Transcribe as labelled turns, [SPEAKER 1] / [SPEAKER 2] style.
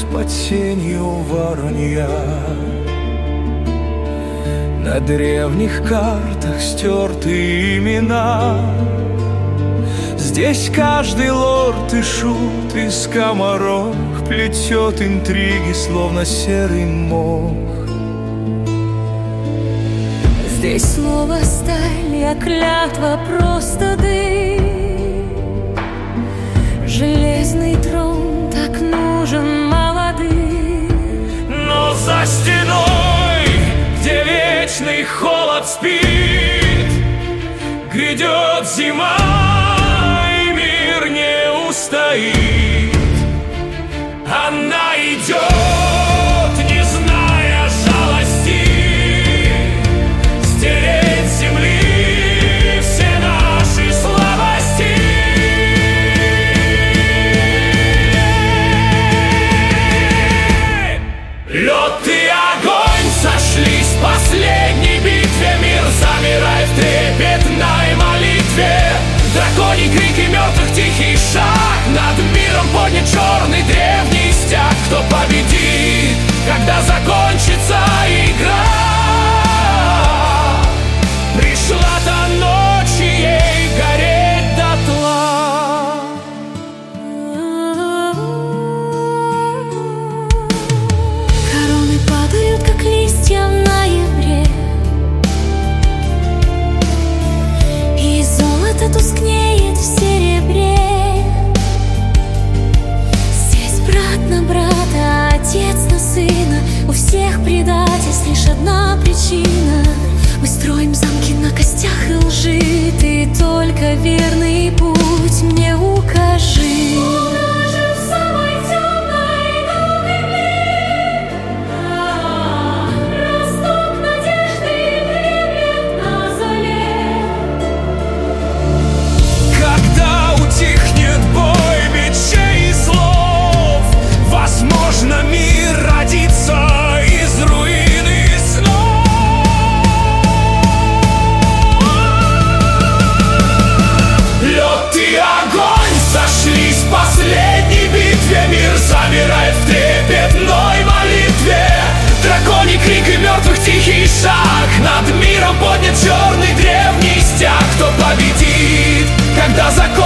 [SPEAKER 1] под тенью воронья. На древних картах стерты имена. Здесь каждый лорд и шут и скоморох плетет интриги, словно серый мох.
[SPEAKER 2] Здесь слово сталь, а клятва просто дым. Железный трон так нужен молодым.
[SPEAKER 1] Но за стеной, где вечный холод спит, грядет зима, и мир не устоит. Она идет, не зная жалости, стереть с земли все наши слабости. Лед и огонь сошлись в последней битве. Мир замирает в трепетной молитве. Драконий крик и мертвых тихий шаг. Над миром поднят черный древний стяг. Кто победит, когда закончится игра? Пришла та ночь, и ей гореть дотла.
[SPEAKER 2] Короны падают, как листья в ноябре, и золото тускнеет в серебре. Здесь брат на брата, отец на сына. У всех предательств лишь одна причина. Мы строим замки на костях и лжи. Ты только верный путь мне укажи.
[SPEAKER 1] Когда утихнет бой мечей и слов, возможно, мир родится из руины снов. Лед и огонь сошлись в последней битве. Мир замирает в трепетной молитве. Драконий крик и мертвых тихий шаг. Над миром поднят черный древний стяг. Кто победит, когда закончится